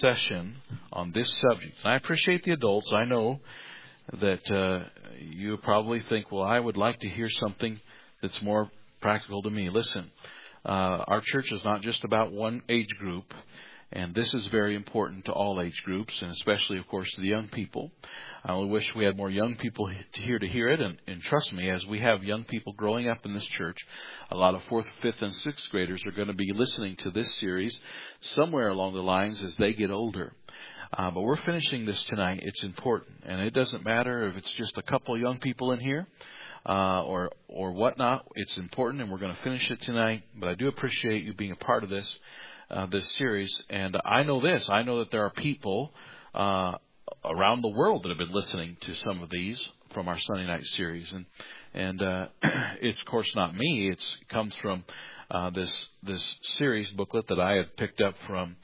session on this subject. And I appreciate the adults. I know that you probably think, well, I would like to hear something that's more practical to me. Listen, our church is not just about one age group, and this is very important to all age groups, and especially, of course, to the young people. I only wish we had more young people here to hear it, and trust me, as we have young people growing up in this church, a lot of 4th, 5th, and 6th graders are going to be listening to this series somewhere along the lines as they get older. But we're finishing this tonight. It's important, and it doesn't matter if it's just a couple of young people in here or whatnot. It's important, and we're going to finish it tonight. But I do appreciate you being a part of this series. And I know this. I know that there are people around the world that have been listening to some of these from our Sunday night series. And it's, of course, not me. It comes from this series booklet that I had picked up from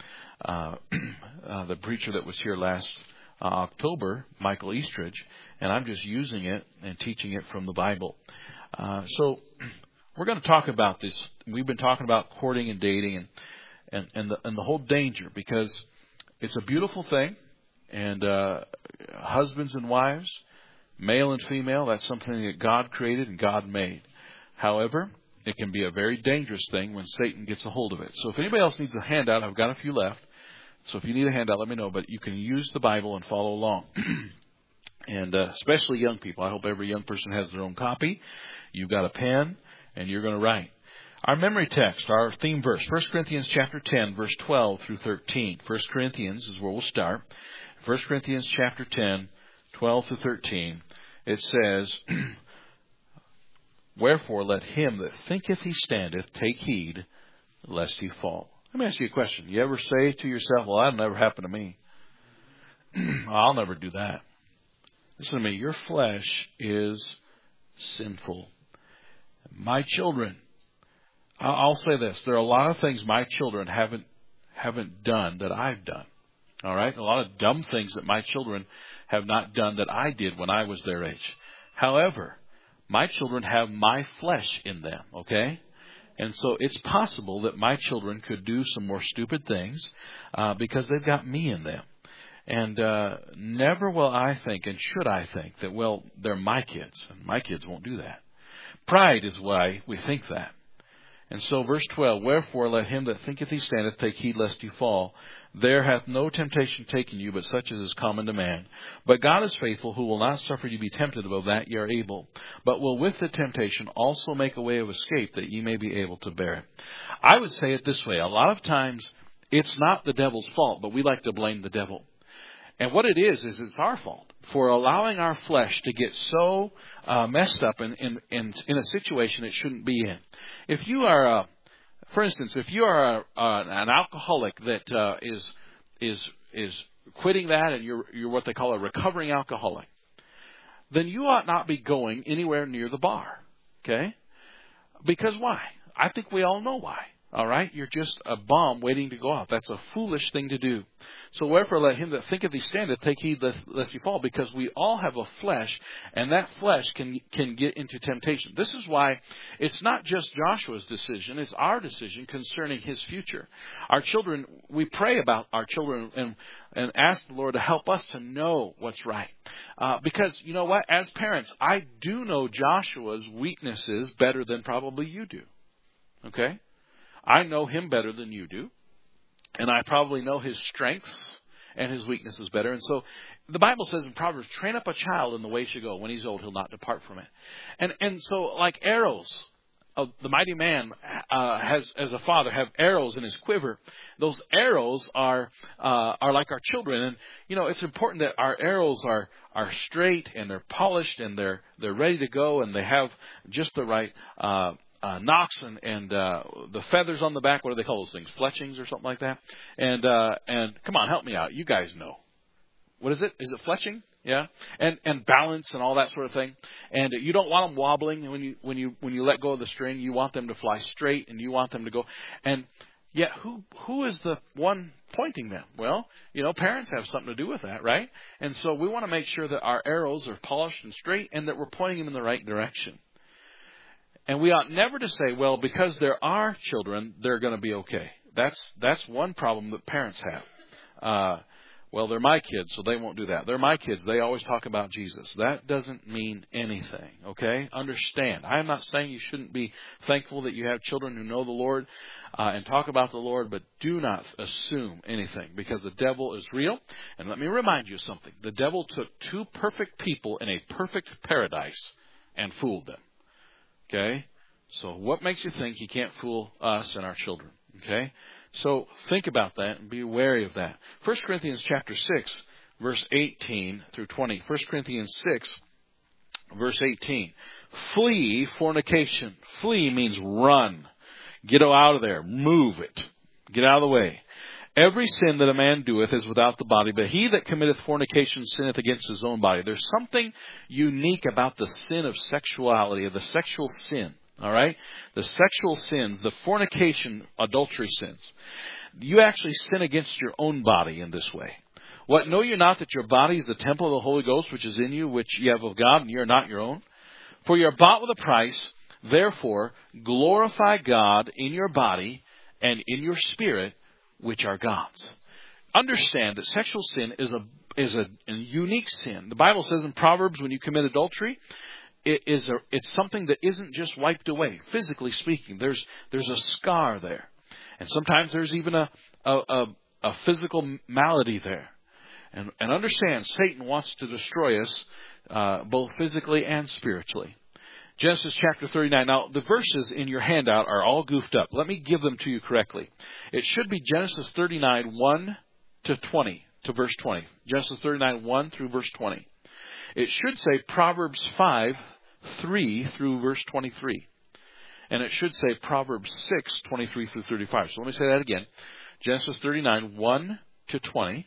the preacher that was here last October, Michael Eastridge. And I'm just using it and teaching it from the Bible. So we're going to talk about this. We've been talking about courting and dating and the whole danger, because it's a beautiful thing, and husbands and wives, male and female, that's something that God created and God made. However, it can be a very dangerous thing when Satan gets a hold of it. So if anybody else needs a handout, I've got a few left. So if you need a handout, let me know. But you can use the Bible and follow along. And especially young people. I hope every young person has their own copy. You've got a pen, and you're going to write. Our memory text, our theme verse, 1 Corinthians chapter 10, verse 12 through 13. 1 Corinthians is where we'll start. 1 Corinthians chapter 10, 12 through 13. It says, "Wherefore let him that thinketh he standeth take heed, lest he fall." Let me ask you a question. You ever say to yourself, well, that'll never happen to me? I'll never do that. Listen to me. Your flesh is sinful. My children, I'll say this. There are a lot of things my children haven't done that I've done. All right? A lot of dumb things that my children have not done that I did when I was their age. However, my children have my flesh in them, okay? And so it's possible that my children could do some more stupid things because they've got me in them. And never will I think, and should I think, that, well, they're my kids, and my kids won't do that. Pride is why we think that. And so verse 12, "Wherefore let him that thinketh he standeth take heed lest he fall. There hath no temptation taken you, but such as is common to man. But God is faithful, who will not suffer you to be tempted above that ye are able, but will with the temptation also make a way of escape, that ye may be able to bear it." I would say it this way. A lot of times it's not the devil's fault, but we like to blame the devil. And what it is it's our fault for allowing our flesh to get so messed up in a situation it shouldn't be in. If you are, for instance, if you are an alcoholic that is quitting that, and you're what they call a recovering alcoholic, then you ought not be going anywhere near the bar. Okay? Because why? I think we all know why. All right? You're just a bomb waiting to go off. That's a foolish thing to do. "So wherefore let him that thinketh he standeth take heed lest he fall," because we all have a flesh, and that flesh can get into temptation. This is why it's not just Joshua's decision, it's our decision concerning his future. Our children, we pray about our children and ask the Lord to help us to know what's right. Because, you know what? As parents, I do know Joshua's weaknesses better than probably you do. Okay? I know him better than you do. And I probably know his strengths and his weaknesses better. And so the Bible says in Proverbs, "Train up a child in the way he should go. When he's old, he'll not depart from it." And so like arrows, the mighty man has, as a father, have arrows in his quiver. Those arrows are like our children. And, you know, it's important that our arrows are straight and they're polished and they're ready to go, and they have just the right nocks and the feathers on the back. What do they call those things? Fletchings or something like that. And come on, help me out. You guys know. What is it? Is it fletching? Yeah. And balance and all that sort of thing. And you don't want them wobbling when you let go of the string. You want them to fly straight, and you want them to go. And yet who is the one pointing them? Well, you know, parents have something to do with that, right? And so we want to make sure that our arrows are polished and straight, and that we're pointing them in the right direction. And we ought never to say, well, because they're our children, they're going to be okay. That's one problem that parents have. well, they're my kids, so they won't do that. They're my kids. They always talk about Jesus. That doesn't mean anything, okay? Understand. I am not saying you shouldn't be thankful that you have children who know the Lord and talk about the Lord, but do not assume anything, because the devil is real. And let me remind you of something. The devil took two perfect people in a perfect paradise and fooled them, okay? So what makes you think he can't fool us and our children, okay? So think about that and be wary of that. 1 Corinthians chapter 6, verse 18 through 20. 1 Corinthians 6, verse 18. Flee fornication. Flee means run. Get out of there. Move it. Get out of the way. Every sin that a man doeth is without the body, but he that committeth fornication sinneth against his own body. There's something unique about the sin of sexuality, of the sexual sin. All right? The sexual sins, the fornication, adultery sins. You actually sin against your own body in this way. What? Know you not that your body is the temple of the Holy Ghost, which is in you, which ye have of God, and ye are not your own? For ye are bought with a price. Therefore, glorify God in your body and in your spirit, which are God's. Understand that sexual sin is a unique sin. The Bible says in Proverbs, when you commit adultery, it's something that isn't just wiped away, physically speaking. There's a scar there. And sometimes there's even a physical malady there. And understand, Satan wants to destroy us both physically and spiritually. Genesis chapter 39. Now, the verses in your handout are all goofed up. Let me give them to you correctly. It should be Genesis 39, 1 to 20, to verse 20. Genesis 39, 1 through verse 20. It should say Proverbs 5, 3 through verse 23. And it should say Proverbs 6, 23 through 35. So let me say that again. Genesis 39, 1 to 20.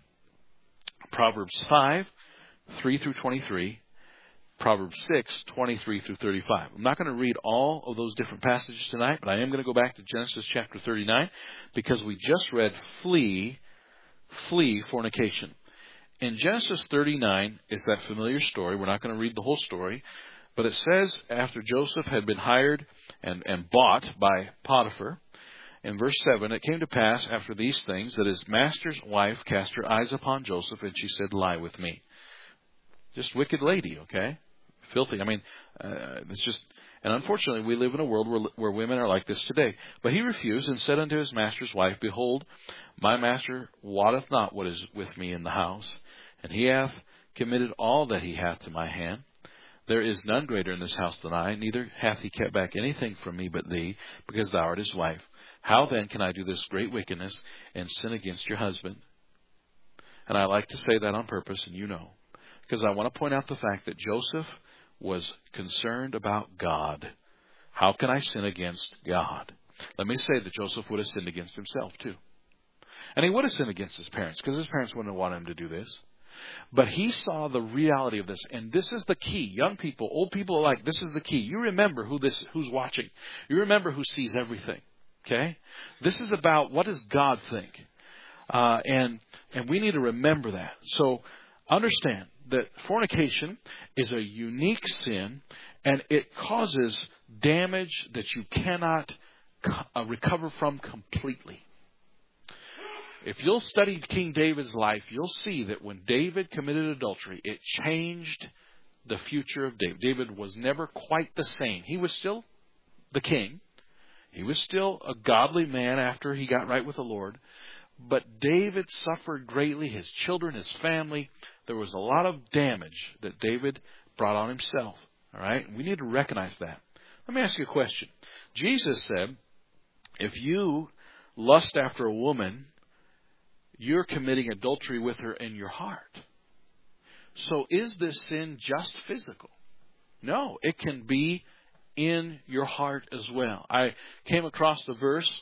Proverbs 5, 3 through 23. Proverbs 6, 23 through 35. I'm not going to read all of those different passages tonight, but I am going to go back to Genesis chapter 39 because we just read flee fornication. In Genesis 39 is that familiar story. We're not going to read the whole story, but it says after Joseph had been hired and bought by Potiphar, in verse 7, it came to pass after these things that his master's wife cast her eyes upon Joseph, and she said, lie with me. Just wicked lady, okay? Filthy. I mean, it's just, and unfortunately we live in a world where women are like this today. But he refused and said unto his master's wife, behold, my master wotteth not what is with me in the house, and he hath committed all that he hath to my hand. There is none greater in this house than I, neither hath he kept back anything from me but thee, because thou art his wife. How then can I do this great wickedness and sin against your husband? And I like to say that on purpose, and you know, because I want to point out the fact that Joseph was concerned about God. How can I sin against God? Let me say that Joseph would have sinned against himself too. And he would have sinned against his parents, because his parents wouldn't have wanted him to do this. But he saw the reality of this. And this is the key. Young people, old people alike, this is the key. You remember who's watching. You remember who sees everything. Okay? This is about what does God think. And we need to remember that. So understand that fornication is a unique sin, and it causes damage that you cannot recover from completely. If you'll study King David's life, you'll see that when David committed adultery, it changed the future of David. David was never quite the same. He was still the king. He was still a godly man after he got right with the Lord. But David suffered greatly, his children, his family. There was a lot of damage that David brought on himself. All right? We need to recognize that. Let me ask you a question. Jesus said, if you lust after a woman, you're committing adultery with her in your heart. So is this sin just physical? No, it can be in your heart as well. I came across the verse.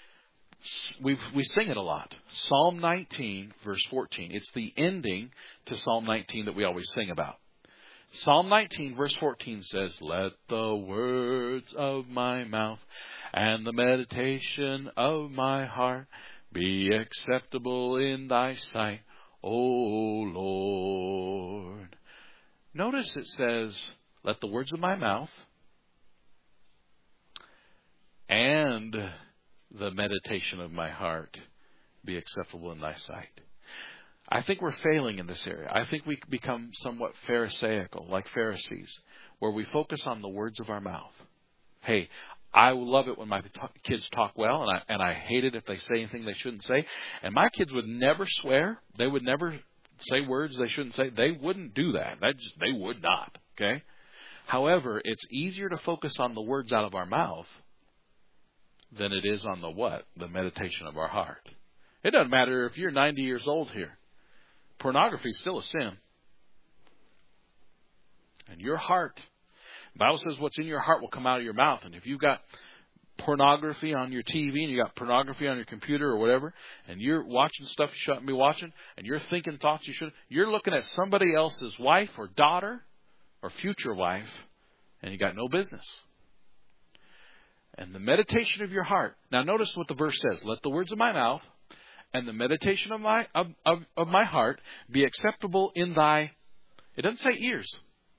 We sing it a lot. Psalm 19, verse 14. It's the ending to Psalm 19 that we always sing about. Psalm 19, verse 14 says, let the words of my mouth and the meditation of my heart be acceptable in thy sight, O Lord. Notice it says, let the words of my mouth and the meditation of my heart be acceptable in thy sight. I think we're failing in this area. I think we become somewhat pharisaical, like Pharisees, where we focus on the words of our mouth. Hey, I love it when my kids talk well, and I hate it if they say anything they shouldn't say. And my kids would never swear. They would never say words they shouldn't say. They wouldn't do that. They would not. Okay? However, it's easier to focus on the words out of our mouth than it is on the what? The meditation of our heart. It doesn't matter if you're 90 years old here. Pornography is still a sin. And your heart, the Bible says what's in your heart will come out of your mouth. And if you've got pornography on your TV and you got pornography on your computer or whatever, and you're watching stuff you shouldn't be watching, and you're thinking thoughts you shouldn't, you're looking at somebody else's wife or daughter or future wife, and you got no business. And the meditation of your heart. Now notice what the verse says. Let the words of my mouth and the meditation of my heart be acceptable in thy, it doesn't say ears.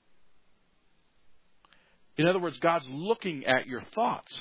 In other words, God's looking at your thoughts.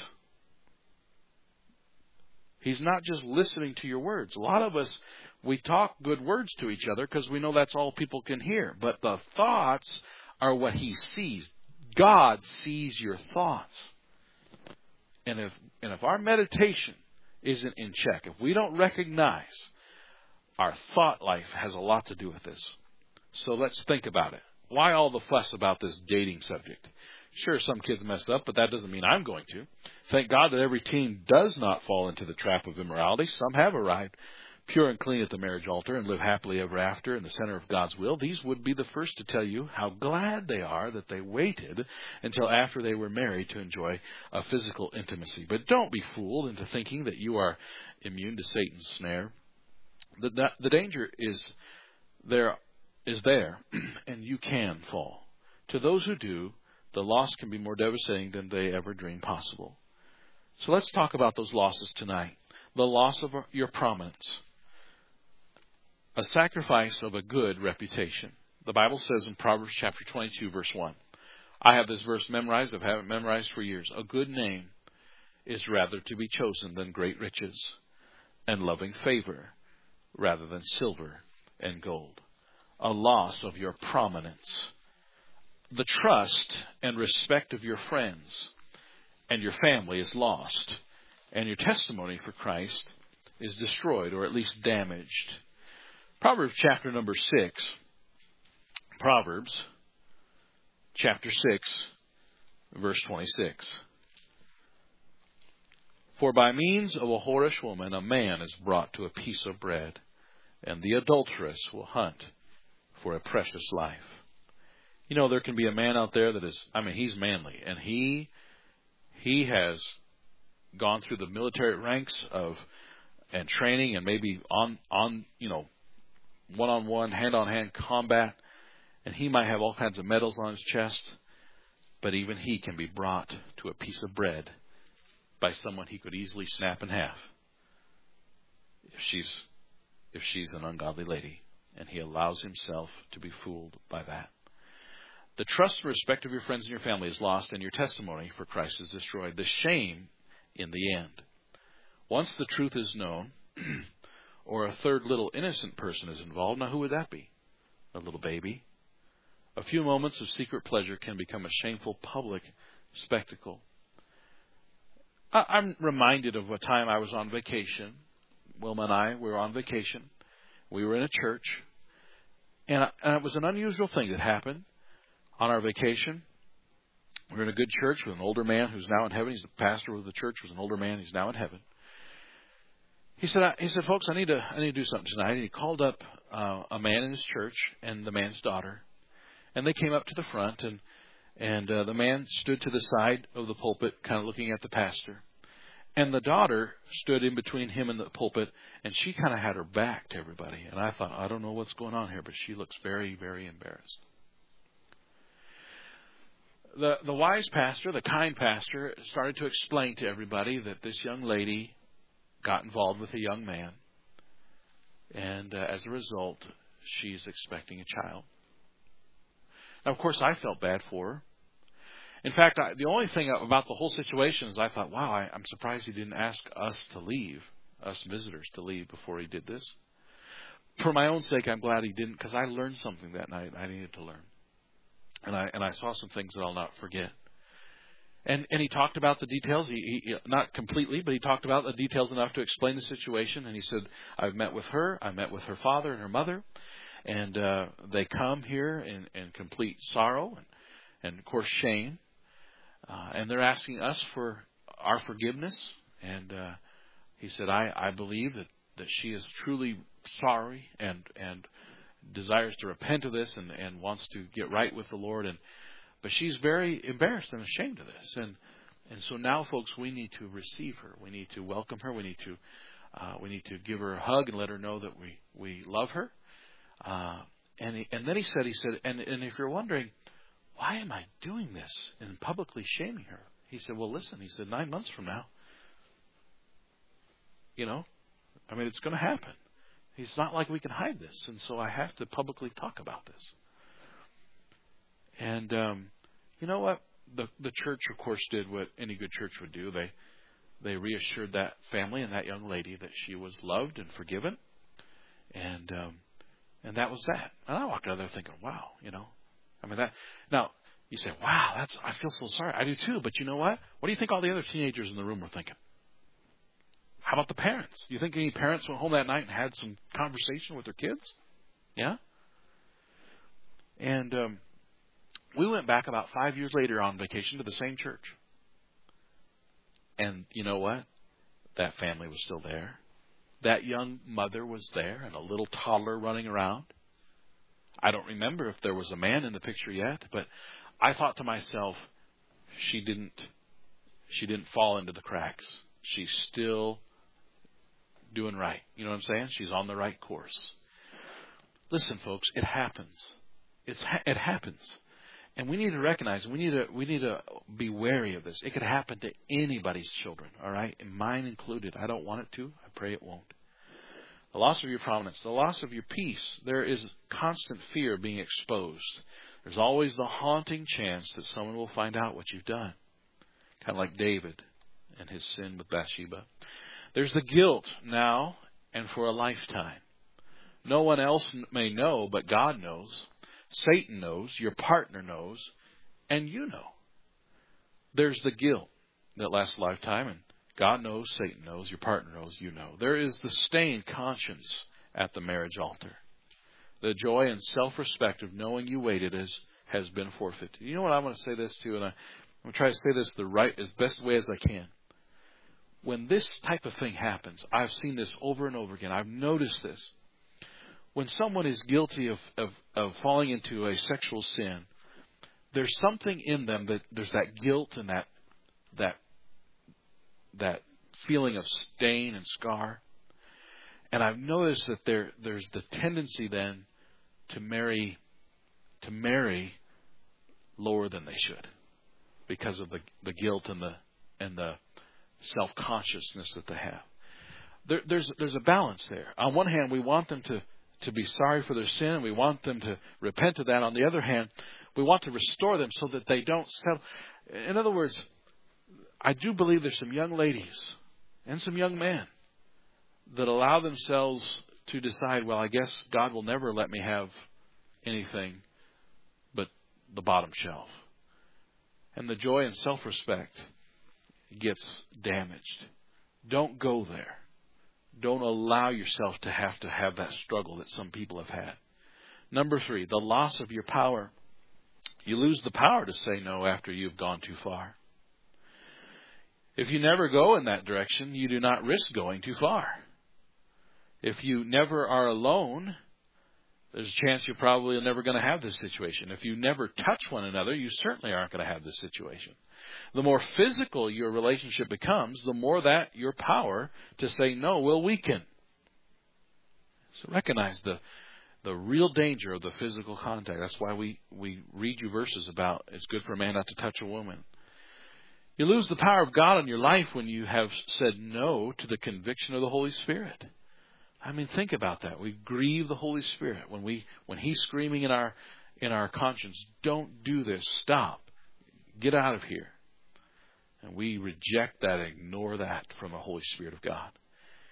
He's not just listening to your words. A lot of us, we talk good words to each other because we know that's all people can hear. But the thoughts are what He sees. God sees your thoughts. And if our meditation isn't in check, if we don't recognize our thought life has a lot to do with this. So let's think about it. Why all the fuss about this dating subject? Sure, some kids mess up, but that doesn't mean I'm going to. Thank God that every teen does not fall into the trap of immorality. Some have arrived pure and clean at the marriage altar and live happily ever after in the center of God's will. These would be the first to tell you how glad they are that they waited until after they were married to enjoy a physical intimacy. But don't be fooled into thinking that you are immune to Satan's snare. The danger is there, and you can fall. To those who do, the loss can be more devastating than they ever dreamed possible. So let's talk about those losses tonight. The loss of your prominence. A sacrifice of a good reputation. The Bible says in Proverbs chapter 22, verse 1. I have this verse memorized. I've had it memorized for years. A good name is rather to be chosen than great riches, and loving favor rather than silver and gold. A loss of your prominence. The trust and respect of your friends and your family is lost, and your testimony for Christ is destroyed, or at least damaged. Proverbs chapter number 6. Proverbs chapter 6, verse 26. For by means of a whorish woman a man is brought to a piece of bread, and the adulteress will hunt for a precious life. You know, there can be a man out there that is, he's manly, and he has gone through the military ranks and training, and maybe on one-on-one, hand-on-hand combat, and he might have all kinds of medals on his chest, but even he can be brought to a piece of bread by someone he could easily snap in half if she's an ungodly lady, and he allows himself to be fooled by that. The trust and respect of your friends and your family is lost, and your testimony for Christ is destroyed. The shame in the end. Once the truth is known, or a third little innocent person is involved, now who would that be? A little baby? A few moments of secret pleasure can become a shameful public spectacle. I'm reminded of a time I was on vacation. Wilma and I were on vacation. We were in a church, and it was an unusual thing that happened on our vacation. We were in a good church with an older man who's now in heaven. He's the pastor of the church, was an older man. He's now in heaven. He said, folks, I need to do something tonight. And he called up a man in his church and the man's daughter. And they came up to the front, and the man stood to the side of the pulpit, kind of looking at the pastor. And the daughter stood in between him and the pulpit, and she kind of had her back to everybody. And I thought, I don't know what's going on here, but she looks very, very embarrassed. The wise pastor, the kind pastor, started to explain to everybody that this young lady got involved with a young man, and as a result, she's expecting a child. Now, of course, I felt bad for her. In fact, the only thing about the whole situation is I thought, wow, I'm surprised he didn't ask us to leave, us visitors to leave before he did this. for my own sake, I'm glad he didn't, because I learned something that night I needed to learn. And I saw some things that I'll not forget. And he talked about the details. He not completely, but he talked about the details enough to explain the situation. And he said, I've met with her. I met with her father and her mother. And they come here in complete sorrow and of course, shame. And they're asking us for our forgiveness. And he said, I believe that she is truly sorry and desires to repent of this and wants to get right with the Lord. But she's very embarrassed and ashamed of this. And so now, folks, we need to receive her. We need to welcome her. We need to give her a hug and let her know that we love her. And then he said, and if you're wondering, why am I doing this and publicly shaming her? He said, well, listen, he said, 9 months from now, it's going to happen. It's not like we can hide this. And so I have to publicly talk about this. And you know what? The church, of course, did what any good church would do. They reassured that family and that young lady that she was loved and forgiven. And that was that. And I walked out there thinking, wow, that. Now, you say, wow, I feel so sorry. I do too. But you know what? What do you think all the other teenagers in the room were thinking? How about the parents? Do you think any parents went home that night and had some conversation with their kids? Yeah? And we went back about 5 years later on vacation to the same church. And you know what? That family was still there. That young mother was there and a little toddler running around. I don't remember if there was a man in the picture yet, but I thought to myself, she didn't fall into the cracks. She's still doing right. You know what I'm saying? She's on the right course. Listen, folks, it happens. It happens. And we need to recognize, we need to be wary of this. It could happen to anybody's children, all right? And mine included. I don't want it to. I pray it won't. The loss of your prominence, the loss of your peace. There is constant fear of being exposed. There's always the haunting chance that someone will find out what you've done. Kind of like David and his sin with Bathsheba. There's the guilt now and for a lifetime. No one else may know, but God knows. Satan knows, your partner knows, and you know. There's the guilt that lasts a lifetime, and God knows, Satan knows, your partner knows, you know. There is the stained conscience at the marriage altar. The joy and self-respect of knowing you waited has been forfeited. You know what? I want to say this too, and I'm going to try to say this as best way as I can. When this type of thing happens, I've seen this over and over again. I've noticed this. When someone is guilty of falling into a sexual sin, there's something in them that there's that guilt and that feeling of stain and scar. And I've noticed that there's the tendency then to marry lower than they should because of the guilt and the self-consciousness that they have. There's a balance there. On one hand, we want them to be sorry for their sin. We want them to repent of that. On the other hand, we want to restore them so that they don't settle. In other words, I do believe there's some young ladies and some young men that allow themselves to decide, well, I guess God will never let me have anything but the bottom shelf. And the joy and self-respect gets damaged. Don't go there. Don't allow yourself to have that struggle that some people have had. Number 3, the loss of your power. You lose the power to say no after you've gone too far. If you never go in that direction, you do not risk going too far. If you never are alone, there's a chance you're probably never going to have this situation. If you never touch one another, you certainly aren't going to have this situation. The more physical your relationship becomes, the more that your power to say no will weaken. So recognize the real danger of the physical contact. That's why we read you verses about it's good for a man not to touch a woman. You lose the power of God in your life when you have said no to the conviction of the Holy Spirit. I mean, think about that. We grieve the Holy Spirit when He's screaming in our conscience, "Don't do this. Stop. Get out of here." And we reject that, ignore that from the Holy Spirit of God.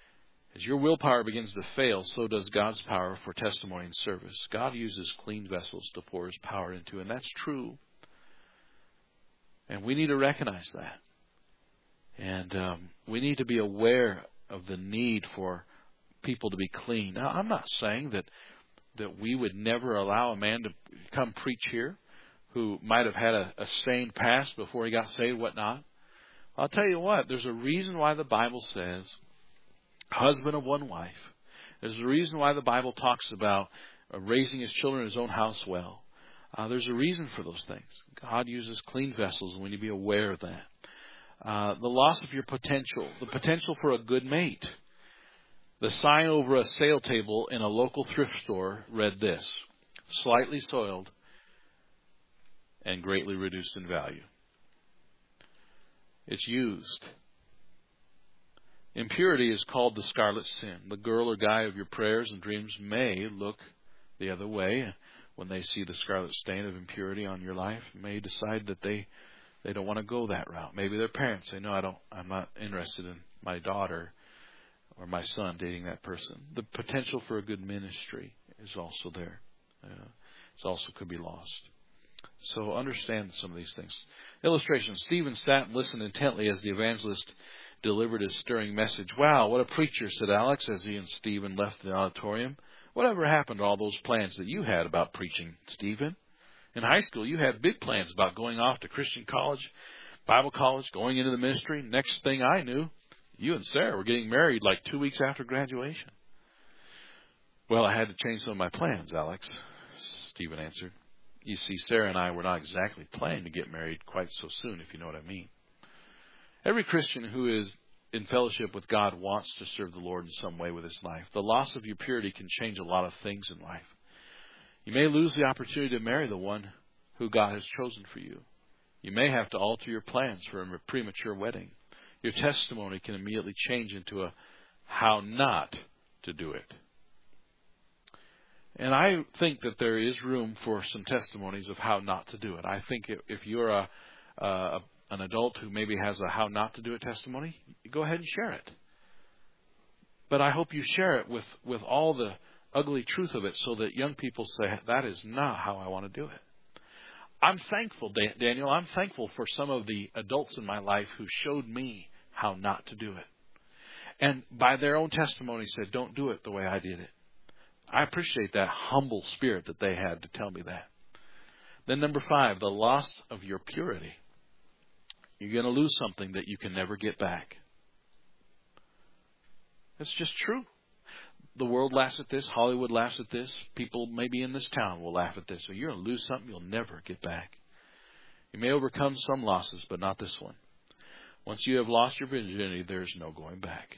As your willpower begins to fail, so does God's power for testimony and service. God uses clean vessels to pour His power into, and that's true. And we need to recognize that. And we need to be aware of the need for people to be clean. Now, I'm not saying that we would never allow a man to come preach here who might have had a stained past before he got saved, whatnot. I'll tell you what, there's a reason why the Bible says husband of one wife. There's a reason why the Bible talks about raising his children in his own house well. There's a reason for those things. God uses clean vessels, and we need to be aware of that. The loss of your potential, the potential for a good mate. The sign over a sale table in a local thrift store read this: slightly soiled and greatly reduced in value. It's used. Impurity is called the scarlet sin. The girl or guy of your prayers and dreams may look the other way when they see the scarlet stain of impurity on your life. May decide that they don't want to go that route. Maybe their parents say, "No, I'm not interested in my daughter or my son dating that person." The potential for a good ministry is also there. It also could be lost. So understand some of these things. Illustration: Stephen sat and listened intently as the evangelist delivered his stirring message. "Wow, what a preacher," said Alex as he and Stephen left the auditorium. "Whatever happened to all those plans that you had about preaching, Stephen? In high school, you had big plans about going off to Christian college, Bible college, going into the ministry. Next thing I knew, you and Sarah were getting married like 2 weeks after graduation." "Well, I had to change some of my plans, Alex," Stephen answered. "You see, Sarah and I were not exactly planning to get married quite so soon, if you know what I mean." Every Christian who is in fellowship with God wants to serve the Lord in some way with his life. The loss of your purity can change a lot of things in life. You may lose the opportunity to marry the one who God has chosen for you. You may have to alter your plans for a premature wedding. Your testimony can immediately change into a how not to do it. And I think that there is room for some testimonies of how not to do it. I think if you're an adult who maybe has a how not to do it testimony, go ahead and share it. But I hope you share it with all the ugly truth of it, so that young people say, that is not how I want to do it. I'm thankful, Daniel, I'm thankful for some of the adults in my life who showed me how not to do it. And by their own testimony said, don't do it the way I did it. I appreciate that humble spirit that they had to tell me that. Then number 5, the loss of your purity. You're going to lose something that you can never get back. It's just true. The world laughs at this. Hollywood laughs at this. People maybe in this town will laugh at this. So you're going to lose something you'll never get back. You may overcome some losses, but not this one. Once you have lost your virginity, there's no going back.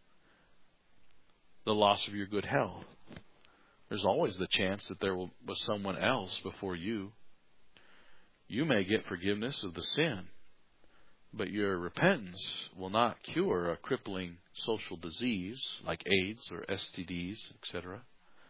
The loss of your good health. There's always the chance that there was someone else before you. You may get forgiveness of the sin, but your repentance will not cure a crippling social disease like AIDS or STDs, etc.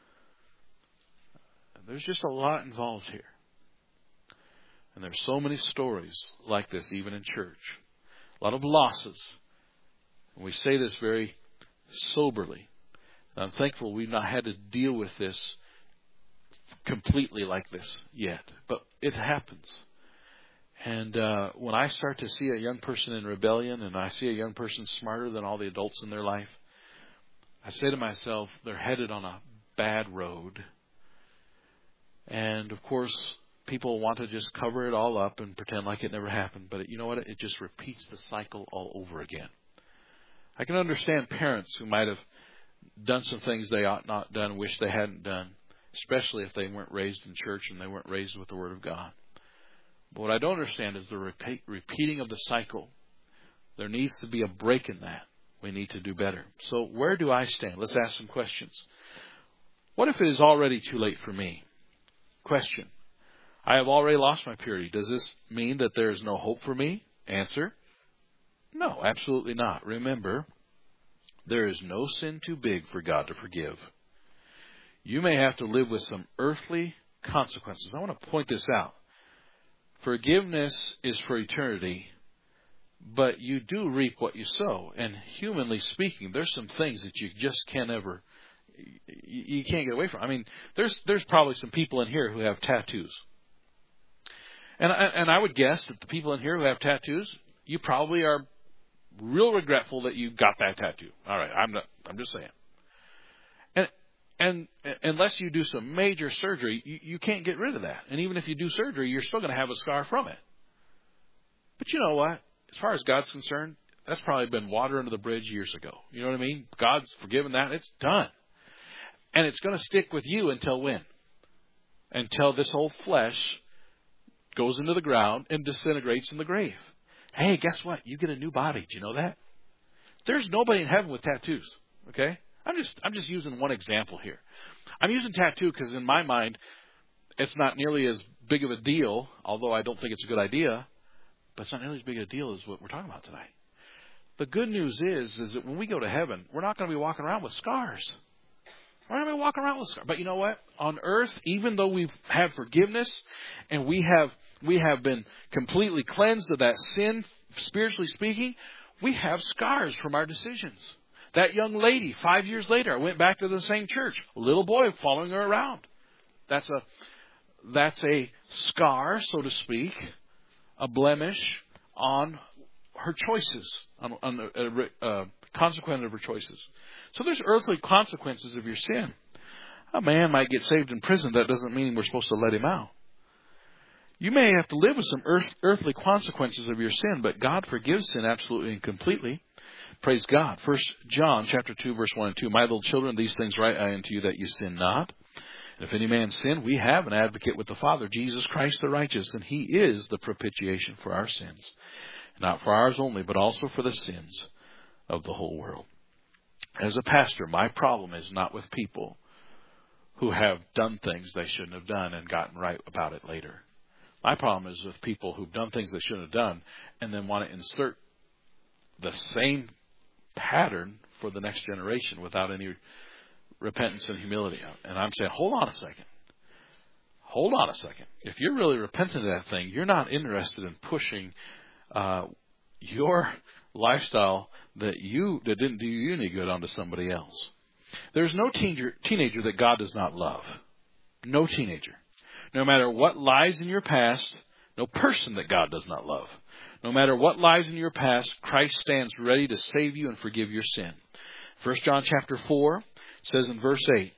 There's just a lot involved here. And there's so many stories like this, even in church. A lot of losses. And we say this very soberly. And I'm thankful we've not had to deal with this completely like this yet. But it happens. And when I start to see a young person in rebellion, and I see a young person smarter than all the adults in their life, I say to myself, they're headed on a bad road. And of course, people want to just cover it all up and pretend like it never happened. But you know what? It just repeats the cycle all over again. I can understand parents who might have done some things they ought not done, wish they hadn't done, especially if they weren't raised in church and they weren't raised with the Word of God. But what I don't understand is the repeating of the cycle. There needs to be a break in that. We need to do better. So where do I stand? Let's ask some questions. What if it is already too late for me? Question. I have already lost my purity. Does this mean that there is no hope for me? Answer. No, absolutely not. Remember, there is no sin too big for God to forgive. You may have to live with some earthly consequences. I want to point this out. Forgiveness is for eternity, But you do reap what you sow. And humanly speaking, there's some things that you just can't ever, you can't get away from. I mean, there's probably some people in here who have tattoos. And I would guess that the people in here who have tattoos, you probably are real regretful that you got that tattoo. All right, I'm just saying. And unless you do some major surgery, you can't get rid of that. And even if you do surgery, you're still going to have a scar from it. But you know what? As far as God's concerned, that's probably been water under the bridge years ago. You know what I mean? God's forgiven that. It's done. And it's going to stick with you until when? Until this whole flesh goes into the ground and disintegrates in the grave. Hey, guess what? You get a new body. Do you know that? There's nobody in heaven with tattoos. Okay? I'm just using one example here. I'm using tattoo because in my mind, it's not nearly as big of a deal, although I don't think it's a good idea, but it's not nearly as big a deal as what we're talking about tonight. The good news is that when we go to heaven, we're not going to be walking around with scars. We're not going to be walking around with scars. But you know what? On earth, even though we've had forgiveness and we have been completely cleansed of that sin, spiritually speaking, we have scars from our decisions. That young lady, 5 years later, went back to the same church. A little boy following her around. That's a scar, so to speak, a blemish on her choices, on the consequence of her choices. So there's earthly consequences of your sin. A man might get saved in prison. That doesn't mean we're supposed to let him out. You may have to live with some earthly consequences of your sin, but God forgives sin absolutely and completely. Praise God. 1 John chapter 2, verse 1 and 2. My little children, these things write I unto you that you sin not. And if any man sin, we have an advocate with the Father, Jesus Christ the righteous, and he is the propitiation for our sins. Not for ours only, but also for the sins of the whole world. As a pastor, my problem is not with people who have done things they shouldn't have done and gotten right about it later. My problem is with people who've done things they shouldn't have done and then want to insert the same pattern for the next generation without any repentance and humility. And I'm saying, hold on a second. Hold on a second. If you're really repentant of that thing, you're not interested in pushing your lifestyle that didn't do you any good onto somebody else. There's no teenager that God does not love. No teenager. No matter what lies in your past, no person that God does not love. No matter what lies in your past, Christ stands ready to save you and forgive your sin. 1 John chapter 4 says in verse 8,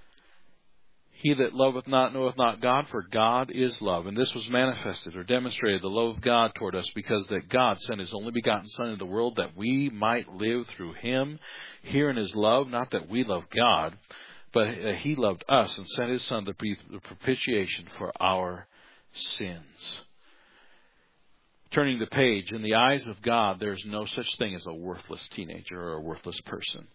He that loveth not knoweth not God, for God is love. And this was manifested or demonstrated, the love of God toward us, because that God sent His only begotten Son into the world that we might live through Him. Herein is love, not that we love God, but that He loved us and sent His Son to be the propitiation for our sins. Turning the page, in the eyes of God, there's no such thing as a worthless teenager or a worthless person.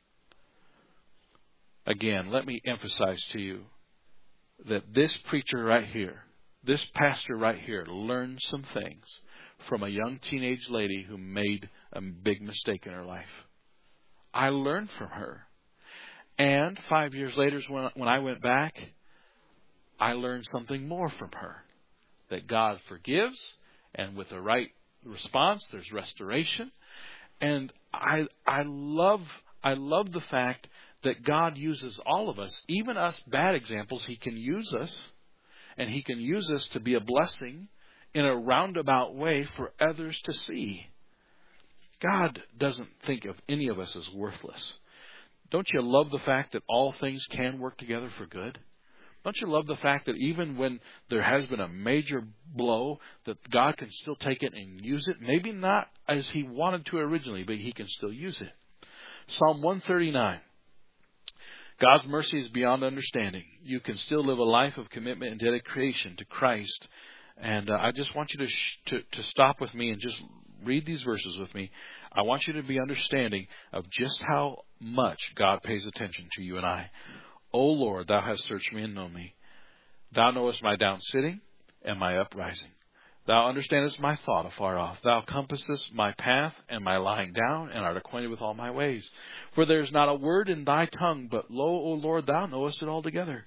Again, let me emphasize to you that this preacher right here, this pastor right here, learned some things from a young teenage lady who made a big mistake in her life. I learned from her. And 5 years later, when I went back, I learned something more from her. That God forgives, and with the right response, there's restoration. And I love the fact that God uses all of us, even us bad examples. He can use us, and He can use us to be a blessing in a roundabout way for others to see. God doesn't think of any of us as worthless. Don't you love the fact that all things can work together for good? Don't you love the fact that even when there has been a major blow, that God can still take it and use it? Maybe not as He wanted to originally, but He can still use it. Psalm 139. God's mercy is beyond understanding. You can still live a life of commitment and dedication to Christ. And I just want you to stop with me and just read these verses with me. I want you to be understanding of just how much God pays attention to you and I. O Lord, Thou hast searched me and known me. Thou knowest my down sitting and my uprising. Thou understandest my thought afar off. Thou compassest my path and my lying down, and art acquainted with all my ways. For there is not a word in Thy tongue, but lo, O Lord, Thou knowest it altogether.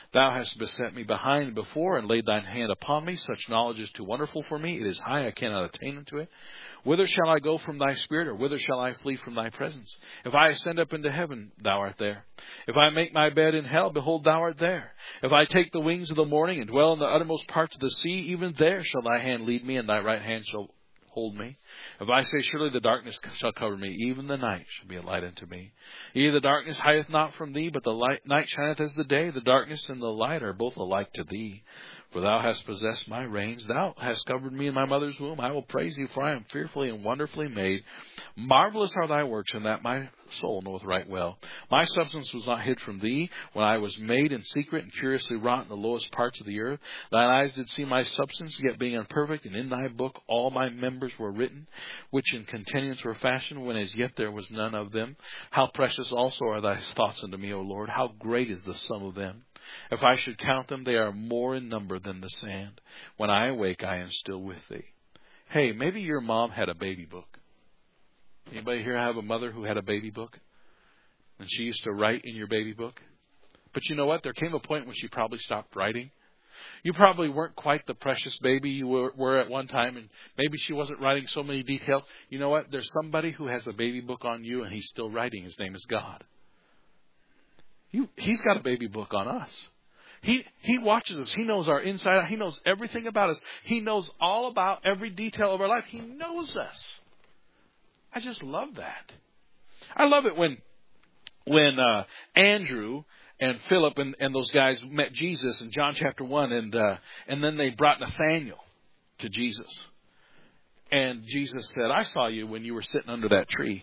Thou hast beset me behind and before, and laid thine hand upon me. Such knowledge is too wonderful for me. It is high, I cannot attain unto it. Whither shall I go from thy spirit, or whither shall I flee from thy presence? If I ascend up into heaven, thou art there. If I make my bed in hell, behold, thou art there. If I take the wings of the morning, and dwell in the uttermost parts of the sea, even there shall thy hand lead me, and thy right hand shall hold me. If I say, surely the darkness shall cover me, even the night shall be a light unto me. Yea, the darkness hideth not from thee, but the night shineth as the day. The darkness and the light are both alike to thee. For thou hast possessed my reins. Thou hast covered me in my mother's womb. I will praise thee, for I am fearfully and wonderfully made. Marvelous are thy works, and that my soul knoweth right well. My substance was not hid from thee, when I was made in secret and curiously wrought in the lowest parts of the earth. Thine eyes did see my substance, yet being imperfect, and in thy book all my members were written, which in continuance were fashioned, when as yet there was none of them. How precious also are thy thoughts unto me, O Lord! How great is the sum of them! If I should count them, they are more in number than the sand. When I awake, I am still with thee. Hey, maybe your mom had a baby book. Anybody here have a mother who had a baby book? And she used to write in your baby book? But you know what? There came a point when she probably stopped writing. You probably weren't quite the precious baby you were at one time, and maybe she wasn't writing so many details. You know what? There's somebody who has a baby book on you, and he's still writing. His name is God. He's got a baby book on us. He watches us. He knows our inside out. He knows everything about us. He knows all about every detail of our life. He knows us. I just love that. I love it when Andrew and Philip and those guys met Jesus in John chapter 1, and then they brought Nathanael to Jesus. And Jesus said, I saw you when you were sitting under that tree.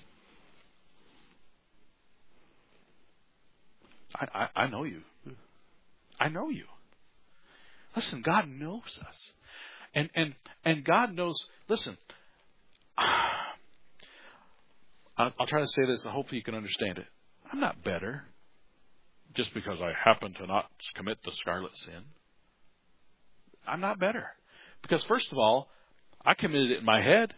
I know you. I know you. Listen, God knows us. And God knows, listen, I'll try to say this and hopefully you can understand it. I'm not better just because I happen to not commit the scarlet sin. I'm not better. Because first of all, I committed it in my head.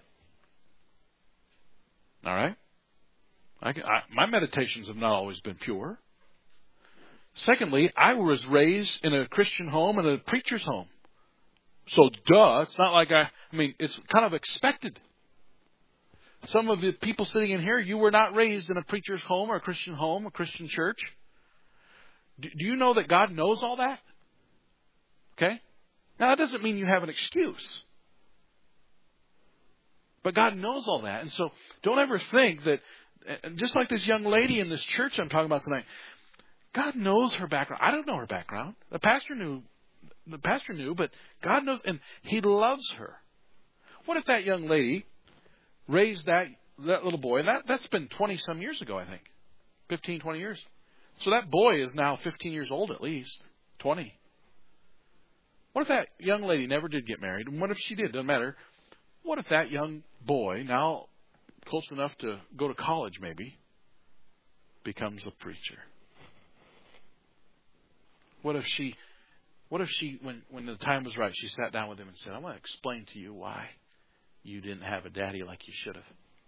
All right? My meditations have not always been pure. Secondly, I was raised in a Christian home and a preacher's home. So, it's not like it's kind of expected. Some of the people sitting in here, you were not raised in a preacher's home or a Christian home, a Christian church. Do you know that God knows all that? Okay? Now, that doesn't mean you have an excuse. But God knows all that. And so, don't ever think that, just like this young lady in this church I'm talking about tonight, God knows her background. I don't know her background. The pastor knew, but God knows, and He loves her. What if that young lady raised that little boy, and that's been 20-some years ago, I think. 15, 20 years. So that boy is now 15 years old at least. 20. What if that young lady never did get married? And what if she did? Doesn't matter. What if that young boy, now close enough to go to college maybe, becomes a preacher? What if she, when the time was right, she sat down with him and said, I want to explain to you why you didn't have a daddy like you should have.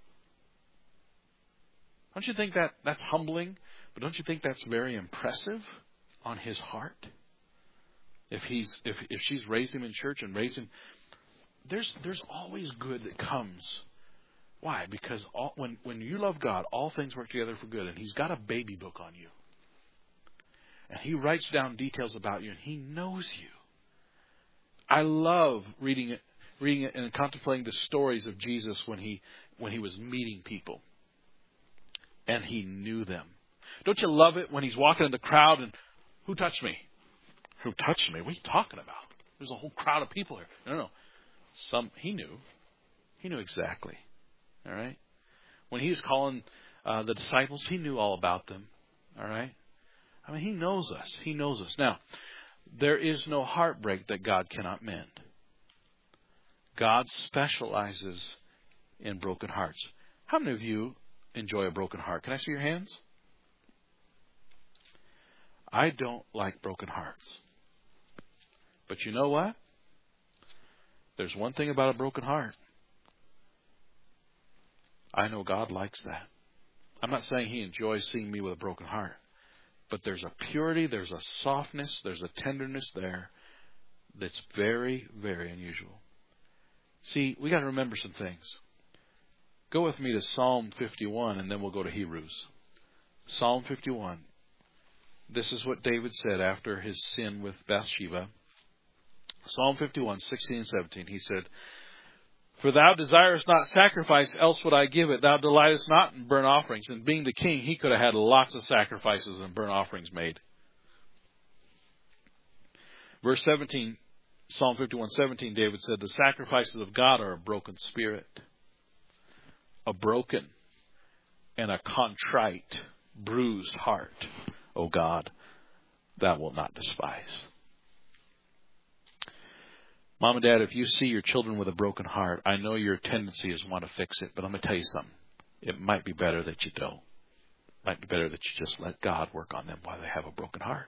Don't you think that's humbling? But don't you think that's very impressive on his heart? If she's raised him in church and raised him, there's always good that comes. Why? Because when you love God, all things work together for good, and He's got a baby book on you. And He writes down details about you, and He knows you. I love reading it and contemplating the stories of Jesus when he was meeting people. And He knew them. Don't you love it when He's walking in the crowd and, who touched me? Who touched me? What are you talking about? There's a whole crowd of people here. No. He knew. He knew exactly. All right? When He was calling the disciples, He knew all about them. All right? He knows us. He knows us. Now, there is no heartbreak that God cannot mend. God specializes in broken hearts. How many of you enjoy a broken heart? Can I see your hands? I don't like broken hearts. But you know what? There's one thing about a broken heart. I know God likes that. I'm not saying He enjoys seeing me with a broken heart. But there's a purity, there's a softness, there's a tenderness there that's very, very unusual. See, we got to remember some things. Go with me to Psalm 51, and then we'll go to Hebrews. Psalm 51. This is what David said after his sin with Bathsheba. Psalm 51, 16 and 17. He said, "For thou desirest not sacrifice, else would I give it. Thou delightest not in burnt offerings." And being the king, he could have had lots of sacrifices and burnt offerings made. Verse 17, Psalm 51, 17, David said, "The sacrifices of God are a broken spirit, a broken and a contrite, bruised heart. O God, thou wilt not despise." Mom and Dad, if you see your children with a broken heart, I know your tendency is want to fix it, but I'm going to tell you something. It might be better that you don't. It might be better that you just let God work on them while they have a broken heart.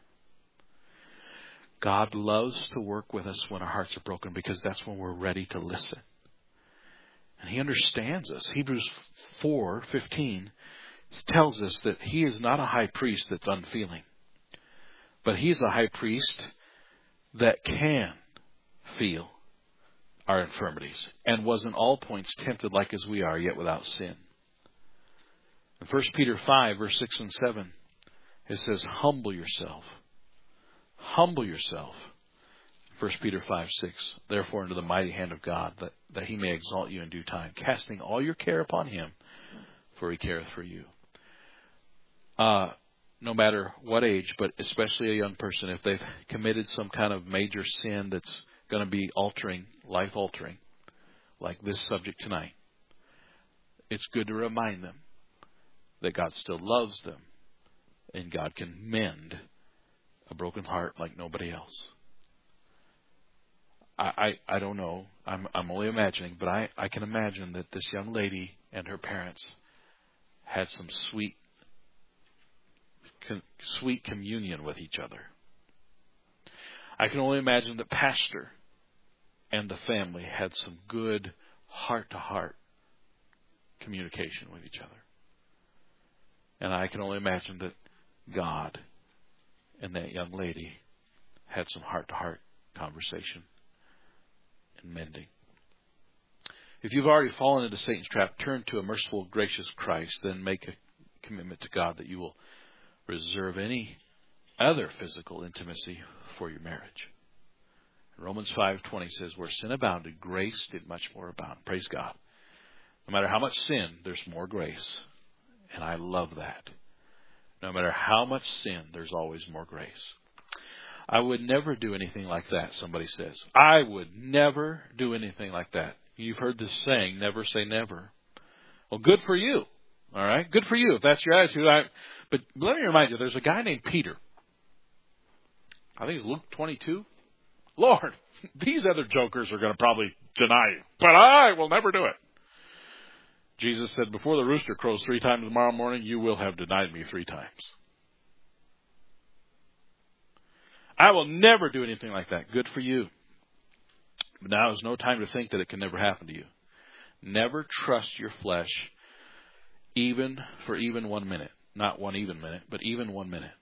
God loves to work with us when our hearts are broken, because that's when we're ready to listen. And He understands us. Hebrews 4:15 tells us that He is not a high priest that's unfeeling, but He's a high priest that can feel our infirmities and was in all points tempted like as we are, yet without sin. In 1 Peter 5, verse 6 and 7, it says, humble yourself. Humble yourself. 1 Peter 5:6. Therefore, into the mighty hand of God, that He may exalt you in due time, casting all your care upon Him, for He careth for you. No matter what age, but especially a young person, if they've committed some kind of major sin that's going to be life altering, like this subject tonight, it's good to remind them that God still loves them, and God can mend a broken heart like nobody else. I don't know. I'm only imagining, but I can imagine that this young lady and her parents had some sweet communion with each other. I can only imagine that Pastor and the family had some good heart-to-heart communication with each other. And I can only imagine that God and that young lady had some heart-to-heart conversation and mending. If you've already fallen into Satan's trap, turn to a merciful, gracious Christ, then make a commitment to God that you will reserve any other physical intimacy for your marriage. Romans 5:20 says, where sin abounded, grace did much more abound. Praise God. No matter how much sin, there's more grace. And I love that. No matter how much sin, there's always more grace. I would never do anything like that, somebody says. I would never do anything like that. You've heard this saying, never say never. Well, good for you. All right? Good for you if that's your attitude. But let me remind you, there's a guy named Peter. I think it's Luke 22. Lord, these other jokers are going to probably deny you, but I will never do it. Jesus said, before the rooster crows 3 times tomorrow morning, you will have denied me 3 times. I will never do anything like that. Good for you. But now is no time to think that it can never happen to you. Never trust your flesh even for 1 minute. Not 1 even minute, but even 1 minute.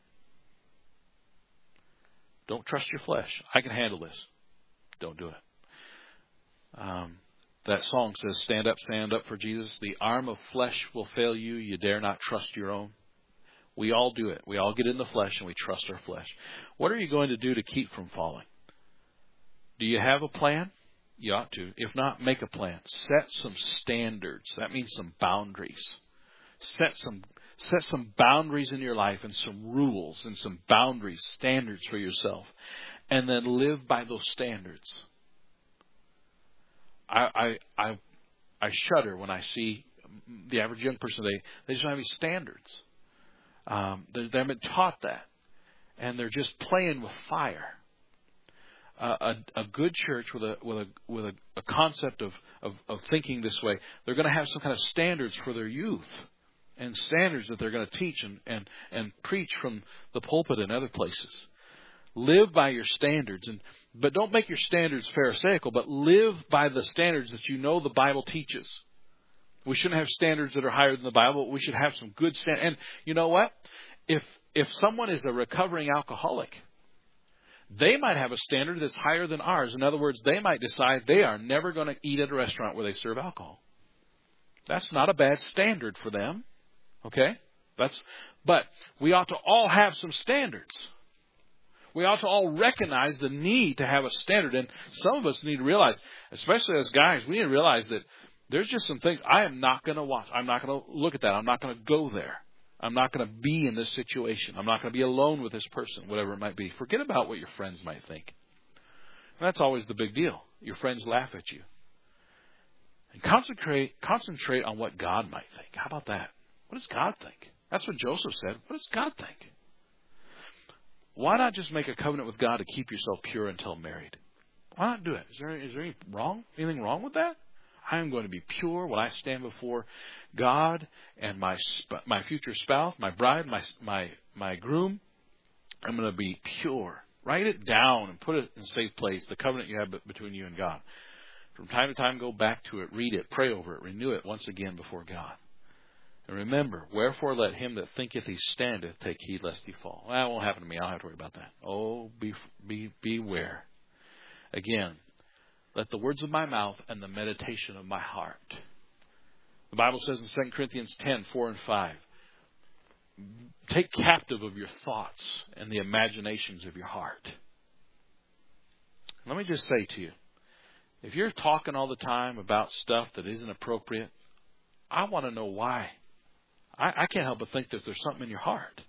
Don't trust your flesh. I can handle this. Don't do it. That song says, stand up for Jesus. The arm of flesh will fail you. You dare not trust your own. We all do it. We all get in the flesh and we trust our flesh. What are you going to do to keep from falling? Do you have a plan? You ought to. If not, make a plan. Set some standards. That means some boundaries. Set some boundaries in your life and some rules and some boundaries, standards for yourself. And then live by those standards. I shudder when I see the average young person. They just don't have any standards. They haven't been taught that. And they're just playing with fire. A good church with a concept of thinking this way, they're going to have some kind of standards for their youth. And standards that they're going to teach and preach from the pulpit and other places. Live by your standards, but don't make your standards pharisaical, but live by the standards that you know the Bible teaches. We shouldn't have standards that are higher than the Bible. We should have some good standards. And you know what? If if someone is a recovering alcoholic, they might have a standard that's higher than ours. In other words, they might decide they are never going to eat at a restaurant where they serve alcohol. That's not a bad standard for them. Okay? But we ought to all have some standards. We ought to all recognize the need to have a standard. And some of us need to realize, especially as guys, we need to realize that there's just some things I am not going to watch. I'm not going to look at that. I'm not going to go there. I'm not going to be in this situation. I'm not going to be alone with this person, whatever it might be. Forget about what your friends might think. And that's always the big deal. Your friends laugh at you. And concentrate on what God might think. How about that? What does God think? That's what Joseph said. What does God think? Why not just make a covenant with God to keep yourself pure until married? Why not do it? Is there anything wrong with that? I am going to be pure when I stand before God and my future spouse, my bride, my groom. I'm going to be pure. Write it down and put it in a safe place, the covenant you have between you and God. From time to time, go back to it, read it, pray over it, renew it once again before God. And remember, wherefore let him that thinketh he standeth take heed lest he fall. Well, that won't happen to me. I don't have to worry about that. Oh, beware. Again, let the words of my mouth and the meditation of my heart. The Bible says in 2 Corinthians 10, 4 and 5, take captive of your thoughts and the imaginations of your heart. Let me just say to you, if you're talking all the time about stuff that isn't appropriate, I want to know why. I can't help but think that there's something in your heart.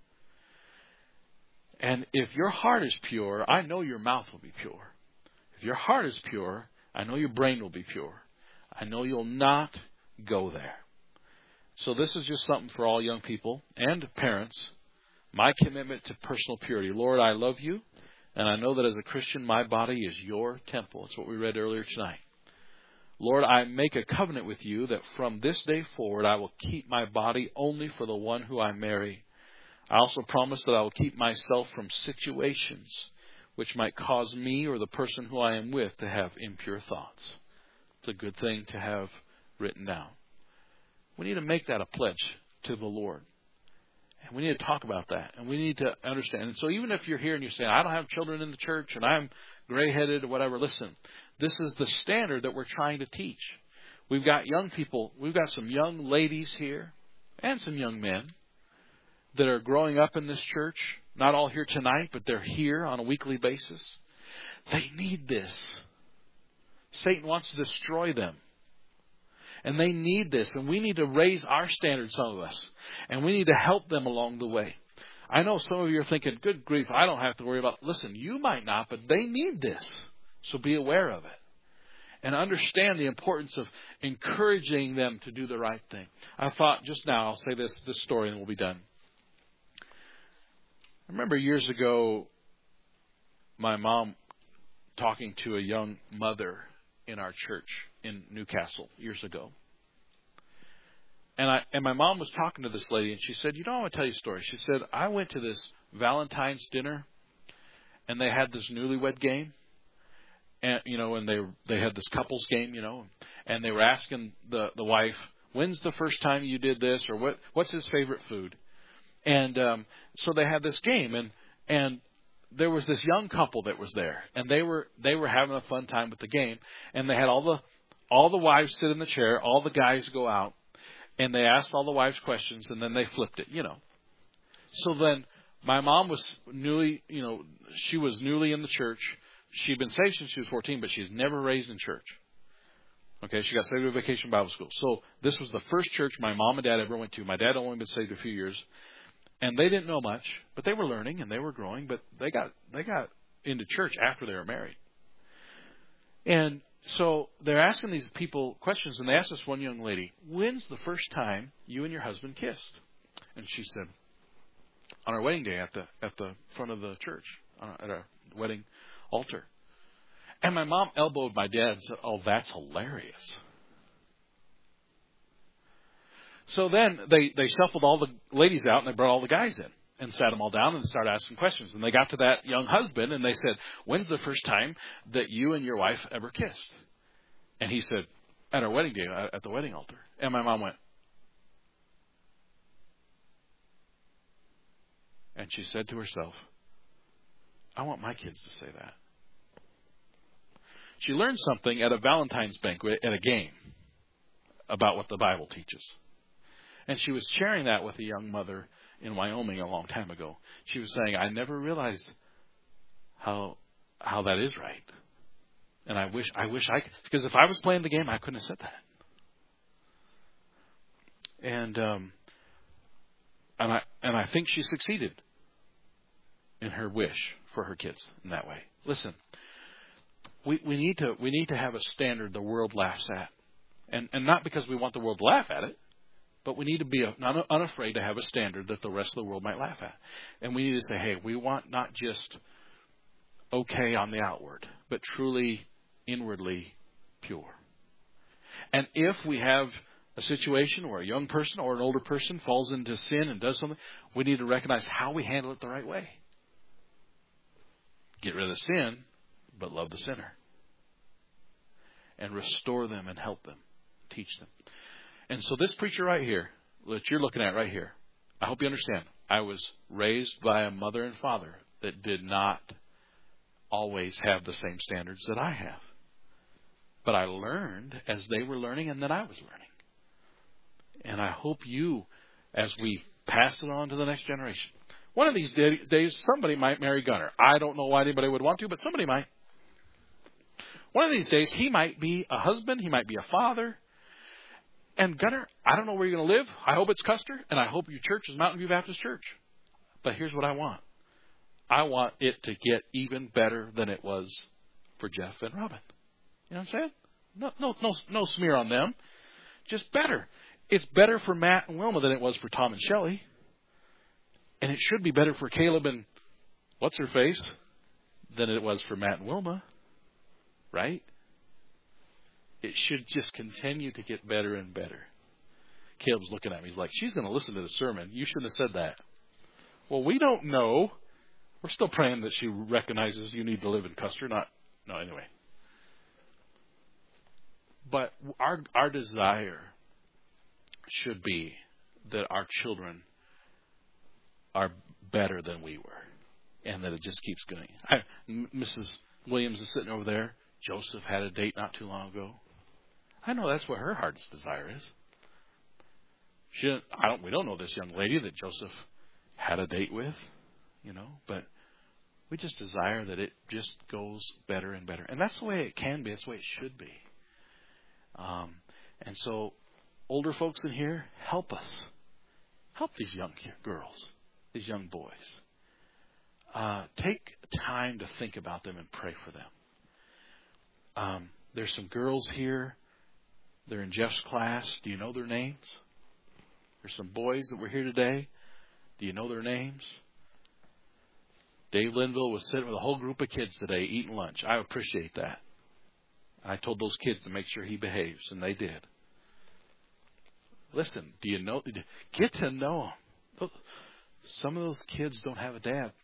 And if your heart is pure, I know your mouth will be pure. If your heart is pure, I know your brain will be pure. I know you'll not go there. So this is just something for all young people and parents. My commitment to personal purity. Lord, I love you. And I know that as a Christian, my body is your temple. It's what we read earlier tonight. Lord, I make a covenant with you that from this day forward, I will keep my body only for the one who I marry. I also promise that I will keep myself from situations which might cause me or the person who I am with to have impure thoughts. It's a good thing to have written down. We need to make that a pledge to the Lord. And we need to talk about that. And we need to understand. And so even if you're here and you're saying, I don't have children in the church and I'm gray-headed or whatever, listen, this is the standard that we're trying to teach. We've got young people, we've got some young ladies here and some young men that are growing up in this church. Not all here tonight, but they're here on a weekly basis. They need this. Satan wants to destroy them. And they need this. And we need to raise our standards, some of us. And we need to help them along the way. I know some of you are thinking, good grief, I don't have to worry about. Listen, you might not, but they need this. So be aware of it. And understand the importance of encouraging them to do the right thing. I thought just now, I'll say this story and we'll be done. I remember years ago, my mom talking to a young mother in our church in Newcastle years ago. And my mom was talking to this lady, and she said, I want to tell you a story. She said, I went to this Valentine's dinner, and they had this newlywed game. And, and they had this couples game, and they were asking the wife, when's the first time you did this, or what's his favorite food? And so they had this game, and there was this young couple that was there, and they were having a fun time with the game, and they had all the wives sit in the chair, all the guys go out, and they asked all the wives questions, and then they flipped it, So then my mom was she was newly in the church. She'd been saved since she was 14, but she was never raised in church. Okay, she got saved at Vacation Bible School. So this was the first church my mom and dad ever went to. My dad had only been saved a few years. And they didn't know much, but they were learning and they were growing, but they got into church after they were married. And so they're asking these people questions, and they asked this one young lady, when's the first time you and your husband kissed? And she said, on our wedding day at the front of the church, at our wedding altar. And my mom elbowed my dad and said, oh, that's hilarious. So then they shuffled all the ladies out and they brought all the guys in and sat them all down and started asking questions. And they got to that young husband and they said, when's the first time that you and your wife ever kissed? And he said, at our wedding day, at the wedding altar. And my mom went. And she said to herself, I want my kids to say that. She learned something at a Valentine's banquet at a game about what the Bible teaches. And she was sharing that with a young mother in Wyoming a long time ago. She was saying, I never realized how that is right. And I wish I could, because if I was playing the game, I couldn't have said that. And I think she succeeded in her wish for her kids in that way. Listen, we need to have a standard the world laughs at, and not because we want the world to laugh at it, but we need to be not unafraid to have a standard that the rest of the world might laugh at. And we need to say, hey, we want not just okay on the outward, but truly inwardly pure. And if we have a situation where a young person or an older person falls into sin and does something, we need to recognize how we handle it the right way. Get rid of the sin, but love the sinner. And restore them and help them, teach them. And so this preacher right here, that you're looking at right here, I hope you understand, I was raised by a mother and father that did not always have the same standards that I have. But I learned as they were learning and then I was learning. And I hope you, as we pass it on to the next generation, one of these days somebody might marry Gunnar. I don't know why anybody would want to, but somebody might. One of these days he might be a husband, he might be a father. And Gunnar, I don't know where you're going to live. I hope it's Custer, and I hope your church is Mountain View Baptist Church. But here's what I want. I want it to get even better than it was for Jeff and Robin. You know what I'm saying? No smear on them. Just better. It's better for Matt and Wilma than it was for Tom and Shelley. And it should be better for Caleb and what's-her-face than it was for Matt and Wilma. Right? It should just continue to get better and better. Caleb's looking at me. He's like, she's going to listen to the sermon. You shouldn't have said that. Well, we don't know. We're still praying that she recognizes you need to live in Custer. Anyway. But our desire should be that our children are better than we were. And that it just keeps going. Mrs. Williams is sitting over there. Joseph had a date not too long ago. I know that's what her heart's desire is. We don't know this young lady that Joseph had a date with, but we just desire that it just goes better and better. And that's the way it can be. That's the way it should be. And so, older folks in here, help us. Help these young girls, these young boys. Take time to think about them and pray for them. There's some girls here. They're in Jeff's class. Do you know their names? There's some boys that were here today. Do you know their names? Dave Linville was sitting with a whole group of kids today eating lunch. I appreciate that. I told those kids to make sure he behaves, and they did. Listen, do you know? Get to know them. Some of those kids don't have a dad.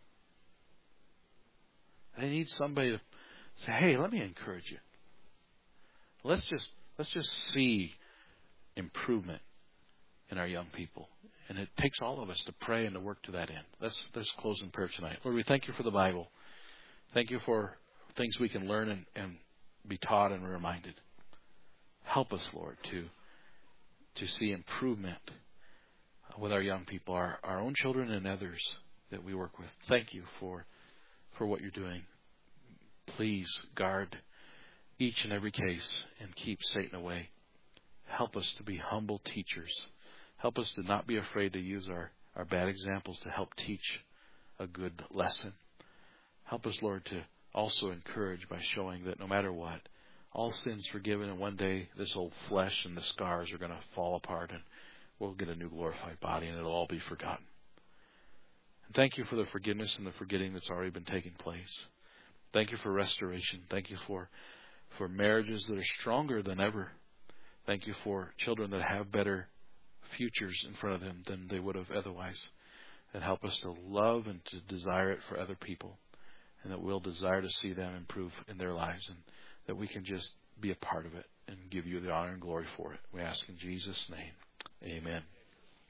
They need somebody to say, hey, let me encourage you. Let's just see improvement in our young people. And it takes all of us to pray and to work to that end. Let's close in prayer tonight. Lord, we thank you for the Bible. Thank you for things we can learn and be taught and reminded. Help us, Lord, to see improvement with our young people, our own children and others that we work with. Thank you for what you're doing. Please guard each and every case and keep Satan away. Help us to be humble teachers. Help us to not be afraid to use our bad examples to help teach a good lesson. Help us, Lord, to also encourage by showing that no matter what, all sin's forgiven, and one day this old flesh and the scars are going to fall apart and we'll get a new glorified body and it'll all be forgotten. And thank you for the forgiveness and the forgetting that's already been taking place. Thank you for restoration. Thank you for marriages that are stronger than ever. Thank you for children that have better futures in front of them than they would have otherwise. And help us to love and to desire it for other people. And that we'll desire to see them improve in their lives. And that we can just be a part of it and give you the honor and glory for it. We ask in Jesus' name. Amen.